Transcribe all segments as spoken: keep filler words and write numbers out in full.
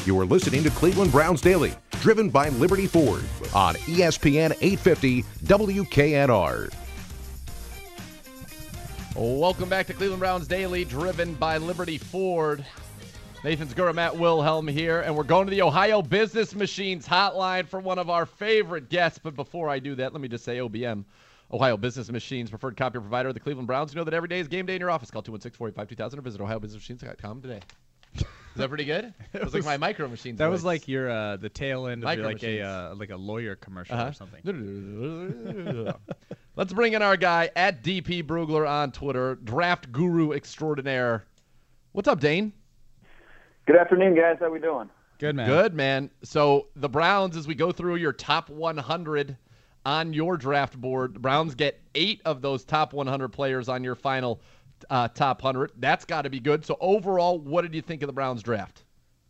You are listening to Cleveland Browns Daily, driven by Liberty Ford on E S P N eight fifty W K N R. Welcome back to Cleveland Browns Daily, driven by Liberty Ford. Nathan Zgura, Matt Wilhelm here, and we're going to the Ohio Business Machines hotline for one of our favorite guests. But before I do that, let me just say O B M, Ohio Business Machines, preferred copier provider of the Cleveland Browns. You know that every day is game day in your office. Call two one six, four eight five, two thousand or visit ohio business machines dot com today. Is that pretty good? It was like my Micro Machines That voice. was like your uh, the tail end of Micro your, like a Machines. uh, like a lawyer commercial Uh-huh. or something. Let's bring in our guy at D P Brugler on Twitter, draft guru extraordinaire. What's up, Dane? Good afternoon, guys. How we doing? Good, man. Good, man. So the Browns, as we go through your top one hundred on your draft board, the Browns get eight of those top one hundred players on your final uh, top one hundred. That's got to be good. So overall, what did you think of the Browns draft?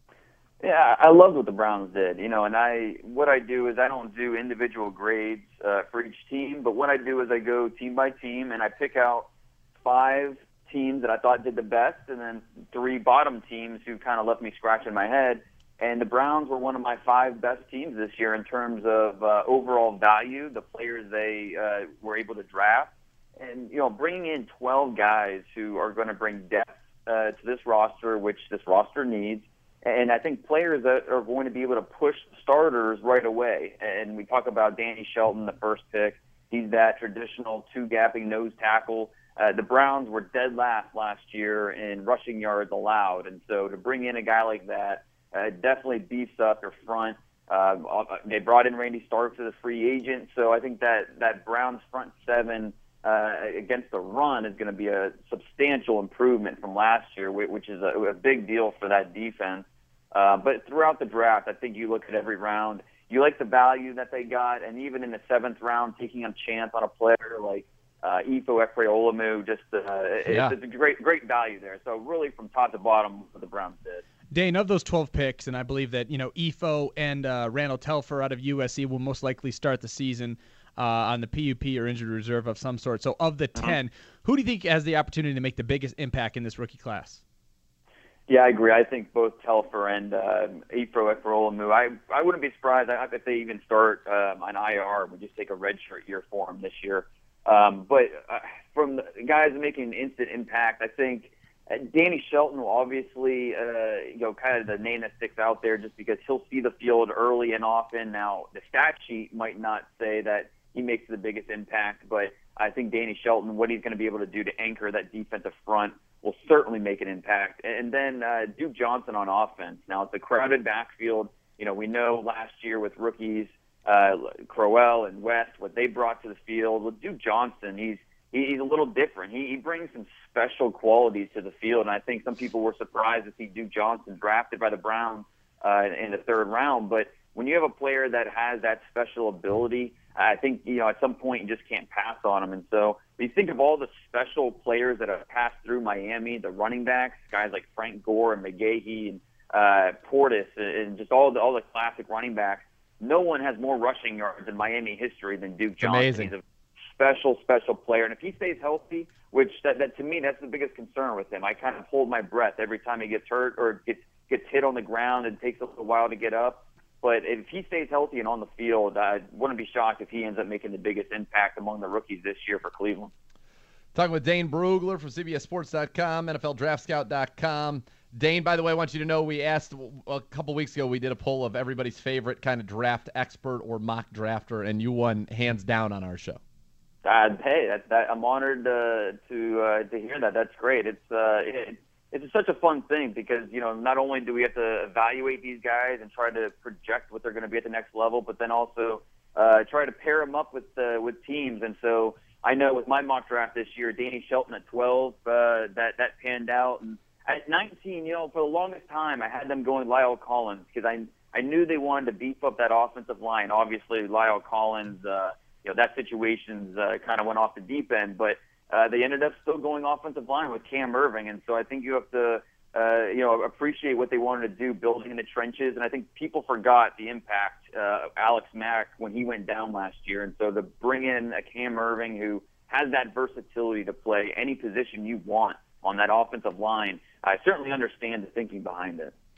Yeah, I loved what the Browns did. You know, and I what I do is I don't do individual grades uh, for each team, but what I do is I go team by team and I pick out five teams that I thought did the best, and then three bottom teams who kind of left me scratching my head. And the Browns were one of my five best teams this year in terms of uh, overall value, the players they uh, were able to draft, and you know, bringing in twelve guys who are going to bring depth uh, to this roster, which this roster needs. And I think players that are going to be able to push starters right away. And we talk about Danny Shelton, the first pick. He's that traditional two-gapping nose tackle. Uh, the Browns were dead last last year in rushing yards allowed. And so to bring in a guy like that uh, definitely beefs up your front. Uh, they brought in Randy Starks as a free agent. So I think that, that Browns front seven uh, against the run is going to be a substantial improvement from last year, which is a, a big deal for that defense. Uh, but throughout the draft, I think you look at every round, you like the value that they got, and even in the seventh round, taking a chance on a player like uh, Ifo Ekwe-Olumu, just uh, Yeah. it's, it's a great, great value there. So really, from top to bottom, what the Browns did. Dane, of those twelve picks, and I believe that you know Ifo and uh, Randall Telfer out of U S C will most likely start the season uh, on the P U P or injured reserve of some sort. So of the Uh-huh. ten, who do you think has the opportunity to make the biggest impact in this rookie class? Yeah, I agree. I think both Telfer and uh, Ifo Ekwe-Olumu, I, I wouldn't be surprised if they even start um, on I R. We just take a redshirt year for them this year. Um, but uh, from the guys making an instant impact, I think uh, Danny Shelton will obviously, uh, you know, kind of the name that sticks out there just because he'll see the field early and often. Now, the stat sheet might not say that he makes the biggest impact, but I think Danny Shelton, what he's going to be able to do to anchor that defensive front, will certainly make an impact. And then uh, Duke Johnson on offense. Now, it's a crowded backfield. You know, we know last year with rookies, uh, Crowell and West, what they brought to the field. With Duke Johnson, he's he's a little different. He, he brings some special qualities to the field, and I think some people were surprised to see Duke Johnson drafted by the Browns uh, in the third round. But when you have a player that has that special ability, I think, you know, at some point you just can't pass on him. And so when you think of all the special players that have passed through Miami, the running backs, guys like Frank Gore and McGahee and uh, Portis, and just all the all the classic running backs, no one has more rushing yards in Miami history than Duke Johnson. Amazing. He's a special, special player. And if he stays healthy, which that, that to me, that's the biggest concern with him. I kind of hold my breath every time he gets hurt or gets, gets hit on the ground and takes a little while to get up. But if he stays healthy and on the field, I wouldn't be shocked if he ends up making the biggest impact among the rookies this year for Cleveland. Talking with Dane Brugler from C B S Sports dot com, N F L Draft Scout dot com. Dane, by the way, I want you to know we asked a couple weeks ago, we did a poll of everybody's favorite kind of draft expert or mock drafter, and you won hands down on our show. Uh, hey, that, that, I'm honored uh, to uh, to hear that. That's great. It's uh, it, it's such a fun thing because, you know, not only do we have to evaluate these guys and try to project what they're going to be at the next level, but then also uh, try to pair them up with uh, with teams. And so I know with my mock draft this year, Danny Shelton at twelve, uh, that that panned out. And at nineteen, you know, for the longest time, I had them going Lyle Collins because I I knew they wanted to beef up that offensive line. Obviously, Lyle Collins, uh, you know, that situation's uh, kind of went off the deep end, but Uh, they ended up still going offensive line with Cam Irving, and so I think you have to, uh, you know, appreciate what they wanted to do, building in the trenches. And I think people forgot the impact uh, of Alex Mack when he went down last year, and so to bring in a Cam Irving who has that versatility to play any position you want on that offensive line, I certainly understand the thinking behind it.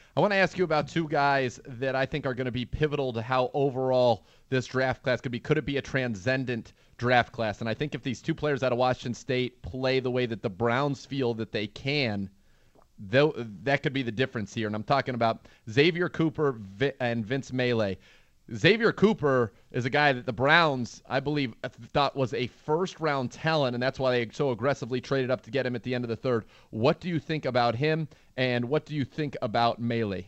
I want to ask you about two guys that I think are going to be pivotal to how overall this draft class could be. Could it be a transcendent draft class? And I think if these two players out of Washington State play the way that the Browns feel that they can, though, that could be the difference here. And I'm talking about Xavier Cooper and Vince Mayle. Xavier Cooper is a guy that the Browns, I believe, thought was a first-round talent, and that's why they so aggressively traded up to get him at the end of the third. What do you think about him, and what do you think about Mayle?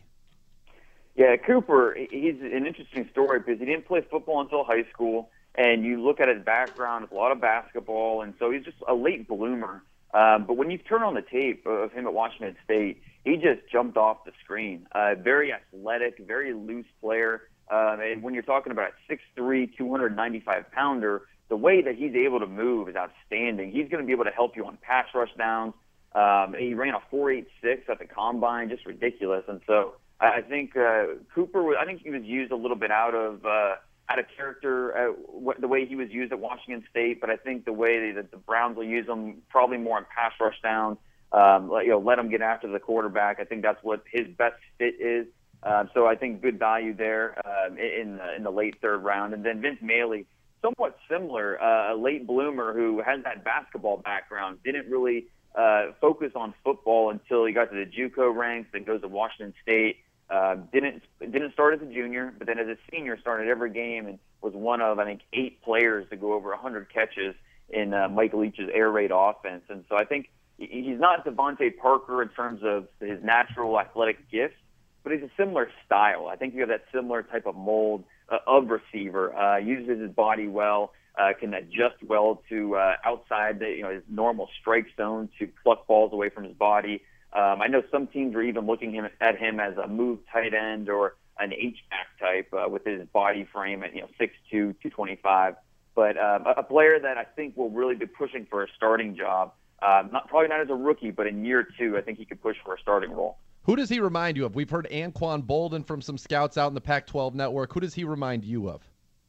Yeah, Cooper, he's an interesting story because he didn't play football until high school, and you look at his background, it's a lot of basketball, and so he's just a late bloomer. Um, but when you turn on the tape of him at Washington State, he just jumped off the screen. Uh, very athletic, very loose player. Um, and when you're talking about a six three, two hundred ninety-five pounder, the way that he's able to move is outstanding. He's going to be able to help you on pass rush downs. Um, he ran a four eight six at the combine, just ridiculous. And so I think uh, Cooper, I think he was used a little bit out of uh, out of character, uh, what, the way he was used at Washington State. But I think the way that the Browns will use him probably more on pass rush downs, um, let, you know, let him get after the quarterback. I think that's what his best fit is. Um, so I think good value there um, in the, in the late third round. And then Vince Mayle, somewhat similar, uh, a late bloomer who has that basketball background, didn't really uh, focus on football until he got to the JUCO ranks, then goes to Washington State. Uh, didn't didn't start as a junior, but then as a senior started every game and was one of, I think, eight players to go over one hundred catches in uh, Mike Leach's air raid offense. And so I think he's not Devontae Parker in terms of his natural athletic gifts, but he's a similar style. I think you have that similar type of mold uh, of receiver. Uh, uses his body well, uh, can adjust well to uh, outside the, you know, his normal strike zone to pluck balls away from his body. Um, I know some teams are even looking him, at him as a move tight end or an H-back type uh, with his body frame at, you know, six two, two twenty-five. But um, a player that I think will really be pushing for a starting job. Uh, not probably not as a rookie, but in year two, I think he could push for a starting role. Who does he remind you of? We've heard Anquan Bolden from some scouts out in the Pac twelve network. Who does he remind you of?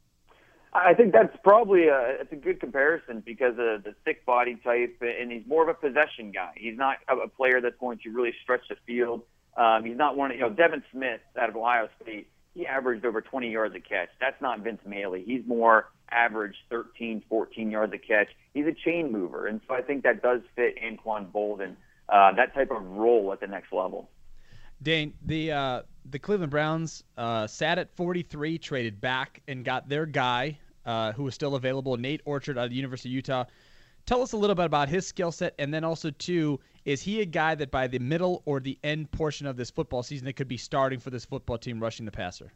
I think that's probably a, it's a good comparison because of the thick body type, and he's more of a possession guy. He's not a player that's going to really stretch the field. Um, he's not one of, you know, Devin Smith out of Ohio State, he averaged over twenty yards a catch. That's not Vince Mayle. He's more average thirteen, fourteen yards a catch. He's a chain mover, and so I think that does fit Anquan Bolden, uh, that type of role at the next level. Dane, the uh, the Cleveland Browns uh, sat at forty-three, traded back, and got their guy uh, who was still available, Nate Orchard out of the University of Utah. Tell us a little bit about his skill set, and then also, too, is he a guy that by the middle or the end portion of this football season that could be starting for this football team rushing the passer?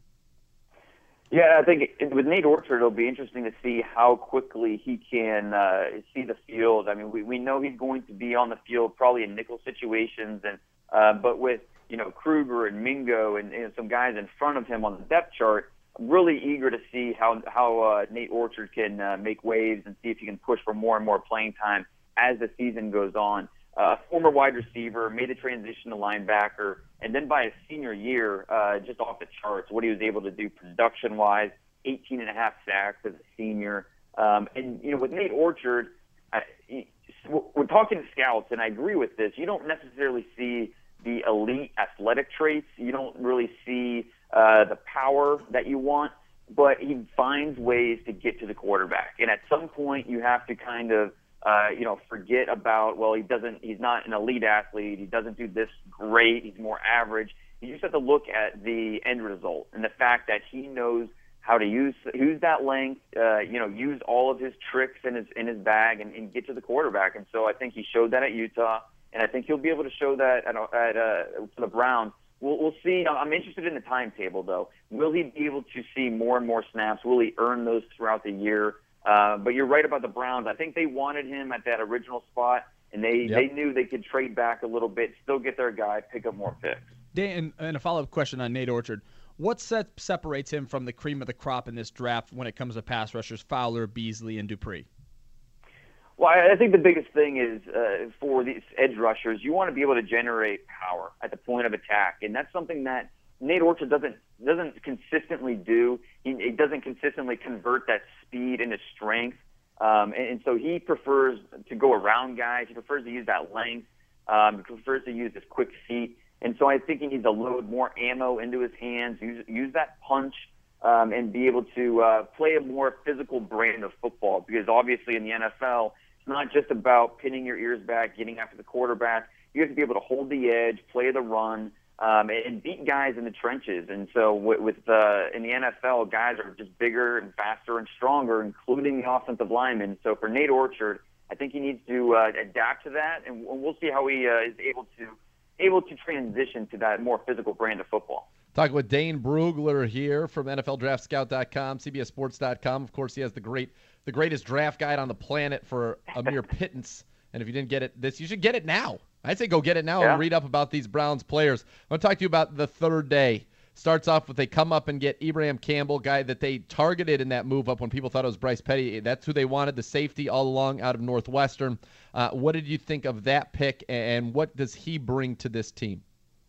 Yeah, I think with Nate Orchard, it'll be interesting to see how quickly he can uh, see the field. I mean, we, we know he's going to be on the field probably in nickel situations, and uh, but with you know Kruger and Mingo and, and some guys in front of him on the depth chart, I'm really eager to see how how uh, Nate Orchard can uh, make waves and see if he can push for more and more playing time as the season goes on. Uh, former wide receiver, made the transition to linebacker, and then by his senior year, uh, just off the charts, what he was able to do production-wise, eighteen and a half sacks as a senior. Um, and, you know, with Nate Orchard, I, we're talking to scouts, and I agree with this. You don't necessarily see the elite athletic traits. You don't really see uh, the power that you want, but he finds ways to get to the quarterback. And at some point, you have to kind of Uh, you know, forget about, well, he doesn't, he's not an elite athlete. He doesn't do this great. He's more average. You just have to look at the end result and the fact that he knows how to use, use that length, uh, you know, use all of his tricks in his, in his bag and, and get to the quarterback. And so I think he showed that at Utah, and I think he'll be able to show that at, at uh, for the Browns. We'll, we'll see. I'm interested in the timetable, though. Will he be able to see more and more snaps? Will he earn those throughout the year? Uh, but you're right about the Browns. I think they wanted him at that original spot, and they, Yep. they knew they could trade back a little bit, still get their guy, pick up more picks. Dan, and a follow-up question on Nate Orchard. What set separates him from the cream of the crop in this draft when it comes to pass rushers, Fowler, Beasley, and Dupree? Well, I think the biggest thing is uh, for these edge rushers, you want to be able to generate power at the point of attack, and that's something that Nate Orchard doesn't doesn't consistently do. He, he doesn't consistently convert that speed into strength, um, and, and so he prefers to go around guys. He prefers to use that length. Um, he prefers to use his quick feet, And so I think he needs to load more ammo into his hands, use, use that punch, um, and be able to uh, play a more physical brand of football. Because obviously in the N F L, it's not just about pinning your ears back, getting after the quarterback. You have to be able to hold the edge, play the run, um, and beat guys in the trenches. And so with, with uh, in the N F L, guys are just bigger and faster and stronger, including the offensive linemen. So for Nate Orchard, I think he needs to uh, adapt to that, and we'll see how he uh, is able to able to transition to that more physical brand of football. Talking with Dane Brugler here from N F L Draft Scout dot com, C B S Sports dot com. Of course, he has the great, the greatest draft guide on the planet for a mere pittance. And if you didn't get it this, you should get it now. I'd say go get it now yeah. and read up about these Browns players. I want to talk to you about the third day. Starts off with they come up and get Ibrahim Campbell, guy that they targeted in that move up when people thought it was Bryce Petty. That's who they wanted, the safety all along out of Northwestern. Uh, what did you think of that pick, and what does he bring to this team?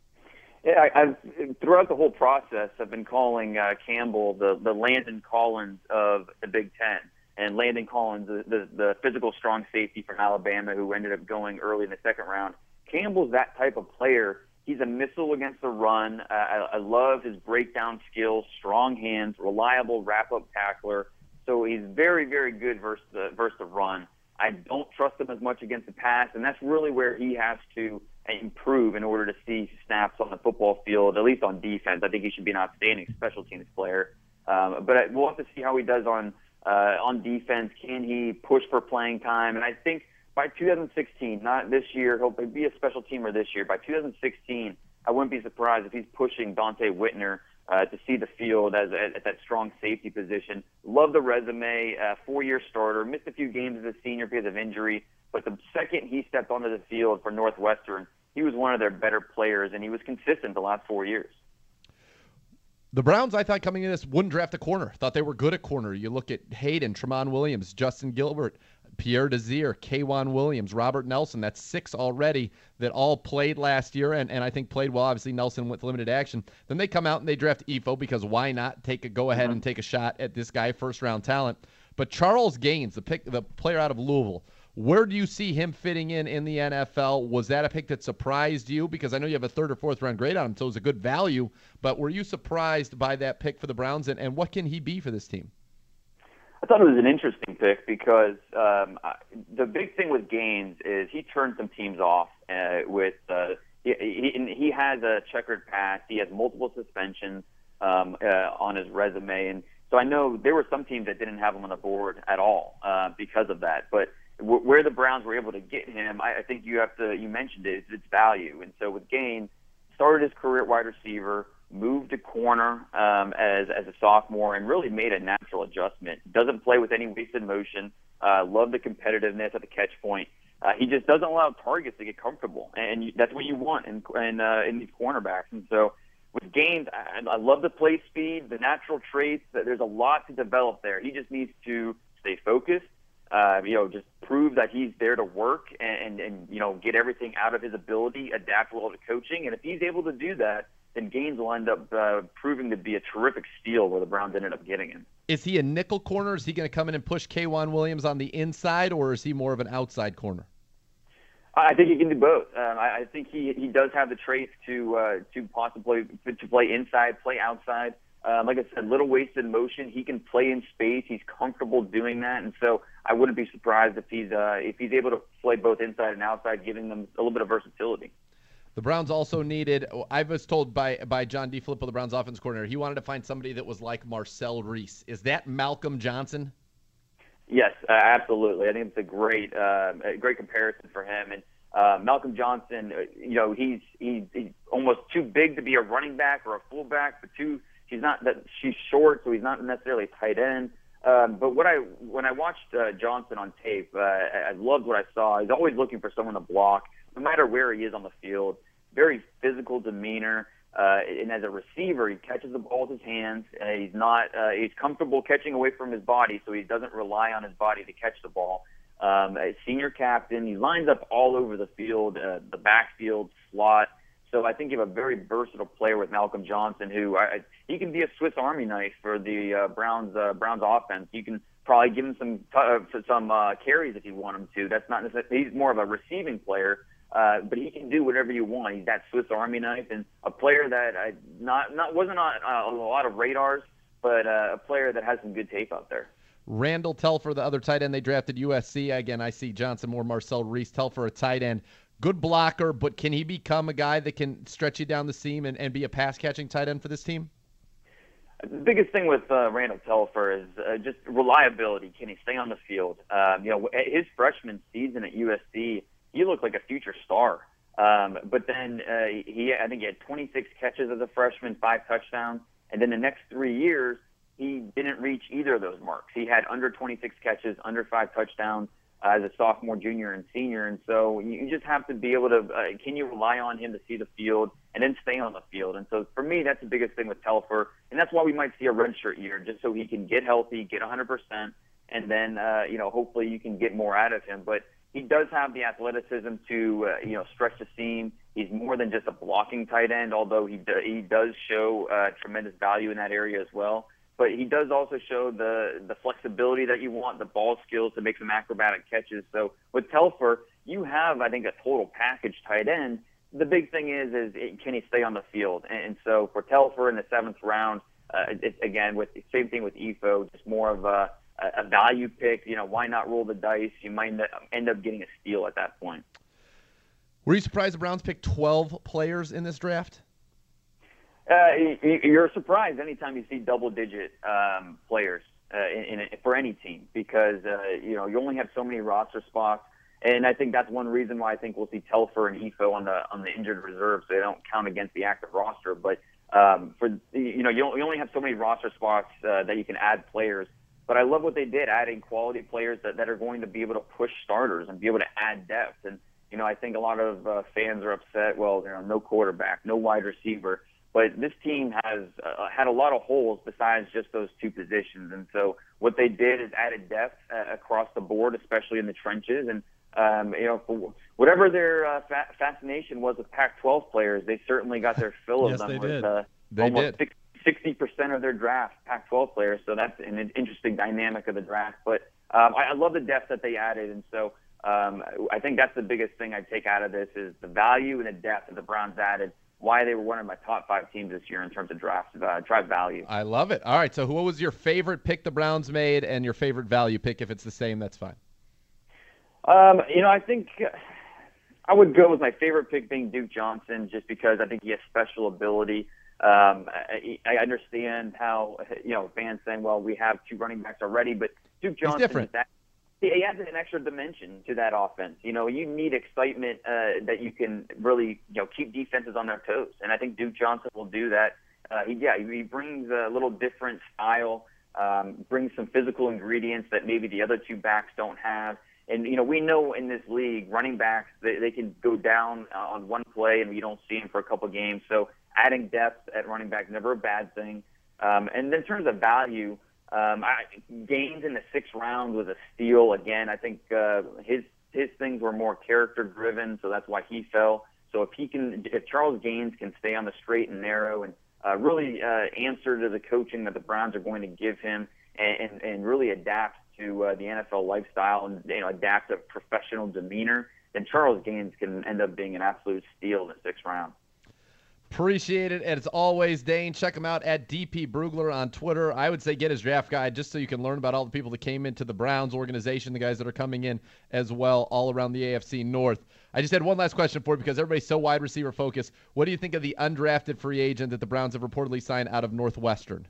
Yeah, I, I've throughout the whole process, I've been calling uh, Campbell the the Landon Collins of the Big Ten, and Landon Collins, the, the the physical strong safety from Alabama, who ended up going early in the second round. Campbell's that type of player. He's a missile against the run. Uh, I, I love his breakdown skills, strong hands, reliable wrap-up tackler. So he's very, very good versus the, versus the run. I don't trust him as much against the pass, and that's really where he has to improve in order to see snaps on the football field, at least on defense. I think he should be an outstanding special teams player. Um, but I, we'll have to see how he does on uh, on defense. Can he push for playing time? And I think by two thousand sixteen, not this year, he'll be a special teamer this year. By two thousand sixteen, I wouldn't be surprised if he's pushing Dante Whitner uh, to see the field as at, at that strong safety position. Love the resume, uh, four-year starter, missed a few games as a senior because of injury, but the second he stepped onto the field for Northwestern, he was one of their better players, and he was consistent the last four years. The Browns, I thought, coming in this, wouldn't draft a corner. Thought they were good at corner. You look at Hayden, Tramon Williams, Justin Gilbert, Pierre Desir, K'Wan Williams, Robert Nelson. That's six already that all played last year, and, and I think played well. Obviously, Nelson with limited action. Then they come out and they draft Efo because why not take a go ahead mm-hmm. and take a shot at this guy, first-round talent. But Charles Gaines, the pick, the player out of Louisville, where do you see him fitting in in the N F L? Was that a pick that surprised you? Because I know you have a third or fourth round grade on him, so it was a good value. But were you surprised by that pick for the Browns, and, and what can he be for this team? I thought it was an interesting pick because um, the big thing with Gaines is he turned some teams off uh, with uh, he, he, he has a checkered past. He has multiple suspensions um, uh, on his resume. And so I know there were some teams that didn't have him on the board at all uh, because of that. But w- where the Browns were able to get him, I, I think you have to, you mentioned it, it's, it's value. And so with Gaines, started his career at wide receiver, moved to corner um, as as a sophomore, and really made a natural adjustment. Doesn't play with any wasted motion. Uh, love the competitiveness at the catch point. Uh, he just doesn't allow targets to get comfortable, and you, that's what you want in in, uh, in these cornerbacks. And so with Gaines, I, I love the play speed, the natural traits. There's a lot to develop there. He just needs to stay focused. Uh, you know, just prove that he's there to work and, and, and you know get everything out of his ability, adapt well to coaching, and if he's able to do that, then Gaines will end up uh, proving to be a terrific steal where the Browns ended up getting him. Is he a nickel corner? Is he going to come in and push K'Wan Williams on the inside, or is he more of an outside corner? I think he can do both. Um, I, I think he he does have the traits to uh, to possibly to play inside, play outside. Um, like I said, little wasted motion. He can play in space. He's comfortable doing that, and so I wouldn't be surprised if he's uh, if he's able to play both inside and outside, giving them a little bit of versatility. The Browns also needed, I was told by by John DeFilippo, the Browns offense coordinator, he wanted to find somebody that was like Marcel Reese. Is that Malcolm Johnson? Yes, uh, absolutely. I think it's a great uh, a great comparison for him. And uh, Malcolm Johnson, you know, he's, he's he's almost too big to be a running back or a fullback, but too she's not that she's short, so he's not necessarily a tight end. Um, but what I when I watched uh, Johnson on tape, uh, I loved what I saw. He's always looking for someone to block, no matter where he is on the field. Very physical demeanor, uh, and as a receiver, he catches the ball with his hands. Uh, he's not uh, he's comfortable catching away from his body, so he doesn't rely on his body to catch the ball. Um, a senior captain, he lines up all over the field, uh, the backfield, slot. So I think you have a very versatile player with Malcolm Johnson, who I, he can be a Swiss Army knife for the uh, Browns uh, Browns offense. You can probably give him some uh, some uh, carries if you want him to. That's not necessarily, he's more of a receiving player. Uh, but he can do whatever you want. He's that Swiss Army knife, and a player that I not not wasn't on uh, a lot of radars, but uh, a player that has some good tape out there. Randall Telfer, the other tight end they drafted, U S C. Again, I see Johnson Moore, Marcel Reese. Telfer, a tight end. Good blocker, but can he become a guy that can stretch you down the seam and, and be a pass-catching tight end for this team? The biggest thing with uh, Randall Telfer is uh, just reliability. Can he stay on the field? Um, you know, his freshman season at U S C, he looked like a future star. Um, but then uh, he, I think he had twenty-six catches as a freshman, five touchdowns, and then the next three years he didn't reach either of those marks. He had under twenty-six catches, under five touchdowns uh, as a sophomore, junior, and senior. And so you just have to be able to, uh, can you rely on him to see the field and then stay on the field? And so for me, that's the biggest thing with Telfer. And that's why we might see a redshirt year, just so he can get healthy, get one hundred percent, and then, uh, you know, hopefully you can get more out of him. But he does have the athleticism to, uh, you know, stretch the seam. He's more than just a blocking tight end, although he, do, he does show uh, tremendous value in that area as well. But he does also show the the flexibility that you want, the ball skills to make some acrobatic catches. So with Telfer, you have, I think, a total package tight end. The big thing is, is it, can he stay on the field? And, and so for Telfer in the seventh round, uh, it, again, with same thing with Efo, just more of a, a value pick. You know, why not roll the dice? You might end up getting a steal at that point. Were you surprised the Browns picked twelve players in this draft? Uh, you're surprised anytime you see double-digit um, players uh, in, in, for any team because, uh, you know, you only have so many roster spots. And I think that's one reason why I think we'll see Telfer and Efo on the on the injured reserve, so they don't count against the active roster. But, um, for you know, you only have so many roster spots uh, that you can add players. But I love what they did, adding quality players that, that are going to be able to push starters and be able to add depth. And, you know, I think a lot of uh, fans are upset, well, you know, no quarterback, no wide receiver. But this team has uh, had a lot of holes besides just those two positions. And so what they did is added depth uh, across the board, especially in the trenches. And, um, you know, for whatever their uh, fa- fascination was with Pac twelve players, they certainly got their fill of yes, them they with did. uh, They almost did. sixty percent of their draft Pac twelve players. So that's an interesting dynamic of the draft. But um, I, I love the depth that they added. And so um, I think that's the biggest thing I take out of this is the value and the depth that the Browns added. Why they were one of my top five teams this year in terms of draft uh, draft value. I love it. All right, so what was your favorite pick the Browns made and your favorite value pick? If it's the same, that's fine. Um, you know, I think I would go with my favorite pick being Duke Johnson just because I think he has special ability. Um, I, I understand how, you know, fans saying, well, we have two running backs already, but Duke Johnson He's different. is that. He adds an extra dimension to that offense. You know, you need excitement uh, that you can really, you know, keep defenses on their toes. And I think Duke Johnson will do that. Uh, he, yeah, he brings a little different style, um, brings some physical ingredients that maybe the other two backs don't have. And, you know, we know in this league, running backs, they, they can go down uh, on one play and you don't see them for a couple games. So adding depth at running back, never a bad thing. Um, and in terms of value, Um, I, Gaines in the sixth round was a steal. Again, I think uh, his his things were more character driven, so that's why he fell. So if he can, if Charles Gaines can stay on the straight and narrow and uh, really uh, answer to the coaching that the Browns are going to give him, and, and, and really adapt to uh, the N F L lifestyle and you know adapt a professional demeanor, then Charles Gaines can end up being an absolute steal in the sixth round. Appreciate it. And as always, Dane, check him out at D P Brugler on Twitter. I would say get his draft guide just so you can learn about all the people that came into the Browns organization, the guys that are coming in as well, all around the A F C North. I just had one last question for you because everybody's so wide receiver focused. What do you think of the undrafted free agent that the Browns have reportedly signed out of Northwestern?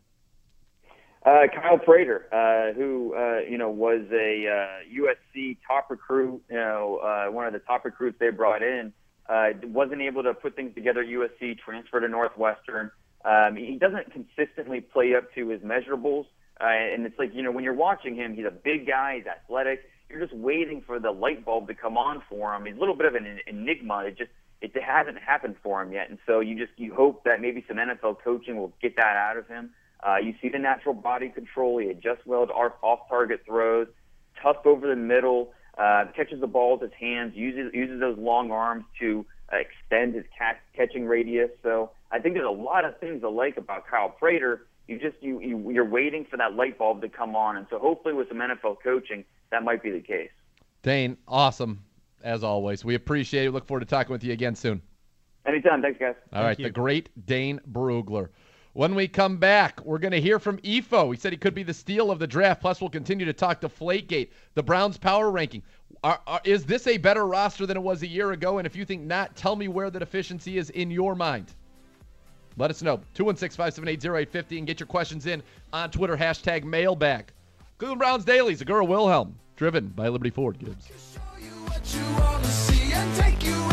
Uh, Kyle Prater, uh, who uh, you know was a uh, U S C top recruit, you know uh, one of the top recruits they brought in. Uh, wasn't able to put things together at U S C, transferred to Northwestern. Um, he doesn't consistently play up to his measurables. Uh, and it's like, you know, when you're watching him, he's a big guy, he's athletic. You're just waiting for the light bulb to come on for him. He's a little bit of an enigma. It just it hasn't happened for him yet. And so you just you hope that maybe some N F L coaching will get that out of him. Uh, you see the natural body control. He adjusts well to off-target throws, tough over the middle. Uh, catches the ball with his hands, uses uses those long arms to uh, extend his catch, catching radius. So I think there's a lot of things I like about Kyle Prater. You just you, you you're waiting for that light bulb to come on, and so hopefully with some N F L coaching, that might be the case. Dane, awesome. as always. We appreciate it. Look forward to talking with you again soon. Anytime. Thanks, guys. All right, the great Dane Brugler. When we come back, we're going to hear from Efo. He said he could be the steal of the draft. Plus, we'll continue to talk Deflategate, the Browns power ranking. Are, are, is this a better roster than it was a year ago? And if you think not, tell me where the deficiency is in your mind. Let us know. two one six, five seven eight, zero eight five zero and get your questions in on Twitter, hashtag mailbag. Cleveland Browns Daily, Zagura Wilhelm, driven by Liberty Ford Gibbs. Show you what you wanna see and take you